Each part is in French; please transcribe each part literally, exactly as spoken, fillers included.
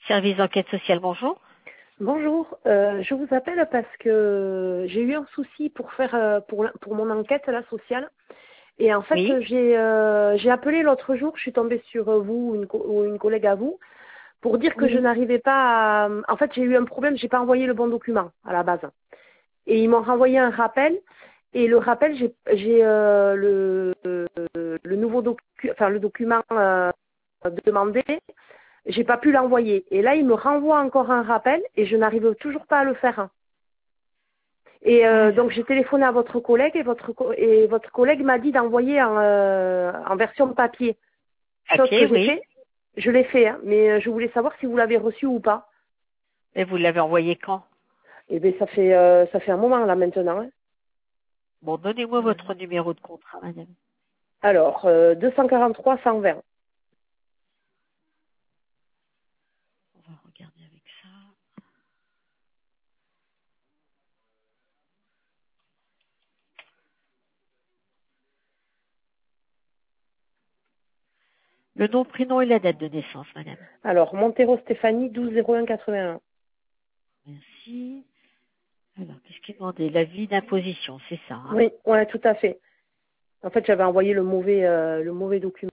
Service d'enquête sociale, bonjour. Bonjour, euh, je vous appelle parce que j'ai eu un souci pour faire euh, pour, la- pour mon enquête là, sociale. Et en fait, Oui. j'ai euh, j'ai appelé l'autre jour, je suis tombée sur euh, vous ou une, co- ou une collègue à vous pour dire que je Oui. n'arrivais pas à... En fait, j'ai eu un problème, j'ai pas envoyé le bon document à la base. Et ils m'ont renvoyé un rappel. Et le rappel, j'ai j'ai euh, le, le nouveau docu enfin le document euh, demandé. J'ai pas pu l'envoyer. Et là, il me renvoie encore un rappel et je n'arrive toujours pas à le faire. Et euh, donc j'ai Alors, téléphoné à votre collègue et votre co- et votre collègue m'a dit d'envoyer en, euh, en version papier. Chose papier, que j'ai oui. fait. Je l'ai fait, hein, mais euh, je voulais savoir si vous l'avez reçu ou pas. Et vous l'avez envoyé quand? Eh bien, ça fait euh, ça fait un moment là maintenant. Hein. Bon, donnez-moi votre numéro de contrat, madame. Alors, euh, deux cent quarante-trois cent vingt. On va regarder avec ça. Le nom, prénom et la date de naissance, madame. Alors, Montero Stéphanie, douze zéro un quatre-vingt-un. Merci. Alors, qu'est-ce qu'il demandait? L'avis d'imposition, c'est ça, hein? Oui, ouais, tout à fait. En fait, j'avais envoyé le mauvais euh, le mauvais document.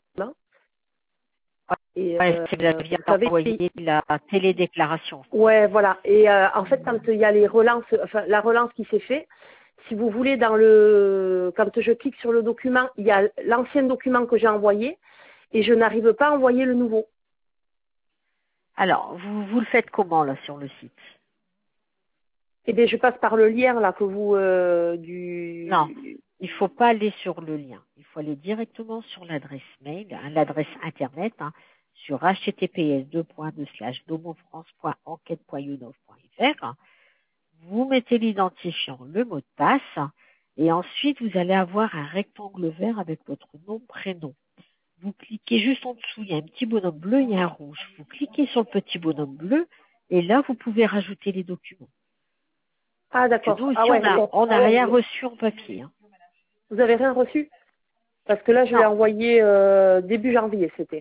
Et Ouais, euh, c'est vous aviez vous savez, envoyé la télédéclaration, quoi. ouais, voilà. Et euh, en fait, quand il y a les relances, enfin la relance qui s'est fait, si vous voulez, dans le, quand je clique sur le document, il y a l'ancien document que j'ai envoyé et je n'arrive pas à envoyer le nouveau. Alors, vous, vous le faites comment, là, sur le site? Et bien, je passe par le lien là que vous euh, Non, du. il faut pas aller sur le lien. Il faut aller directement sur l'adresse mail, hein, l'adresse internet, hein, sur h t t p s deux points deux slash domofrance point enquête point younov point f r. Vous mettez l'identifiant, le mot de passe, et ensuite vous allez avoir un rectangle vert avec votre nom, prénom. Vous cliquez juste en dessous, il y a un petit bonhomme bleu et un rouge. Vous cliquez sur le petit bonhomme bleu, et là vous pouvez rajouter les documents. Ah Parce que nous d'accord. Ah aussi, on ouais. a, Donc, on n'a rien reçu en papier, hein. vous avez rien reçu parce que là, je l'ai Non. envoyé euh, début janvier, c'était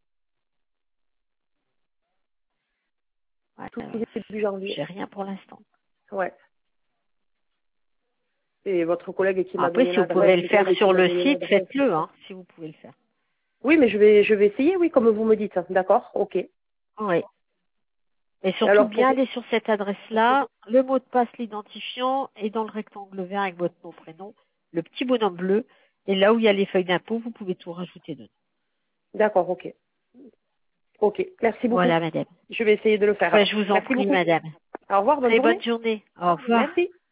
Ouais, tout alors, début janvier. j'ai rien pour l'instant. Ouais. Et votre collègue qui m'a Après, donné si vous pouvez l'adresse. le faire sur le site, faites-le, hein, si vous pouvez le faire. Oui, mais je vais je vais essayer, oui, comme vous me dites. D'accord. Ok. Oui. Et surtout Alors pour bien aller sur cette adresse-là, le mot de passe, l'identifiant, et dans le rectangle vert avec votre nom, prénom, le petit bonhomme bleu, et là où il y a les feuilles d'impôt, vous pouvez tout rajouter dedans. D'accord, ok. Ok, merci beaucoup. Voilà, madame. Je vais essayer de le faire. Ben, je vous en Merci prie, beaucoup. madame. Au revoir, bonne Très bonne journée. journée. Au revoir. Merci.